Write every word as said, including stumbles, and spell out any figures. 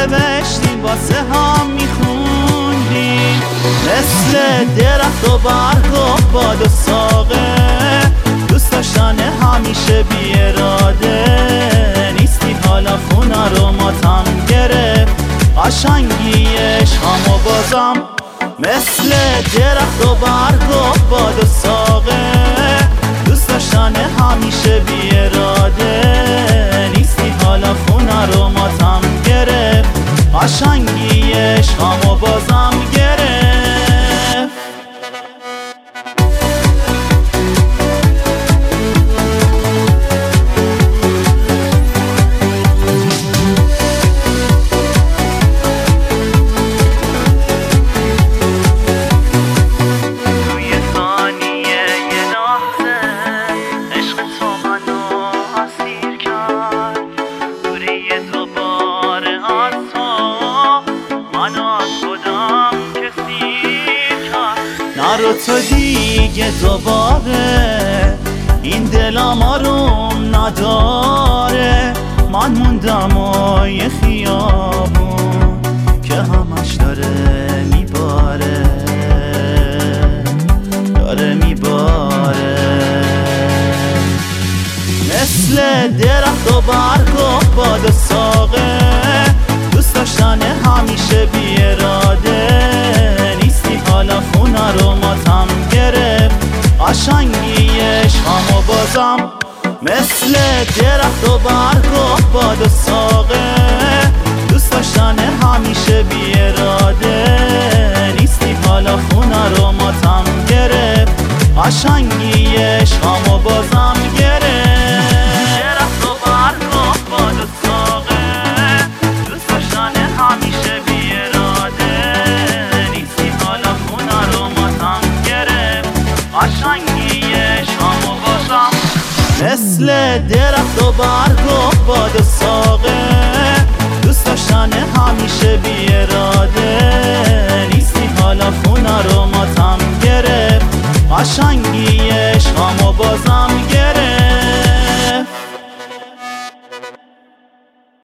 نوشتیم واسه هم میخوندیم، مثل درخت و برگ و باد و ساقه، دوست داشتن همیشه بی اراده. نیستی حالا خونه رو ماتم گرفت، قشنگیش همو بازم، مثل درخت و برگ و باد و ساقه، دوست داشتن همیشه بی اراده. نیستی حالا خونه رو ماتم گرفت، قشنگیش همو بازم گرفت. نرو تو دیگه دوباره، این دلم آروم نداره. من موندم و یه خیابون که همش داره میباره، داره میباره. مثل درخت و برگ و باد و ساقه، دوست داشتن همیشه بی اراده. حالا خونه رو ماتم گرفت، قشنگیش همو بازم، مثل درخت و برگ و باد و ساقه، دوست داشتن همیشه بی اراده. نیستی حالا خونه رو ماتم گرفت، قشنگیش همو بازم گرفت. درخت و برگ و باد و ساقه، دوست داشتن همیشه بی اراده. قشنگیش همو بازم، مثل درخت و برگ و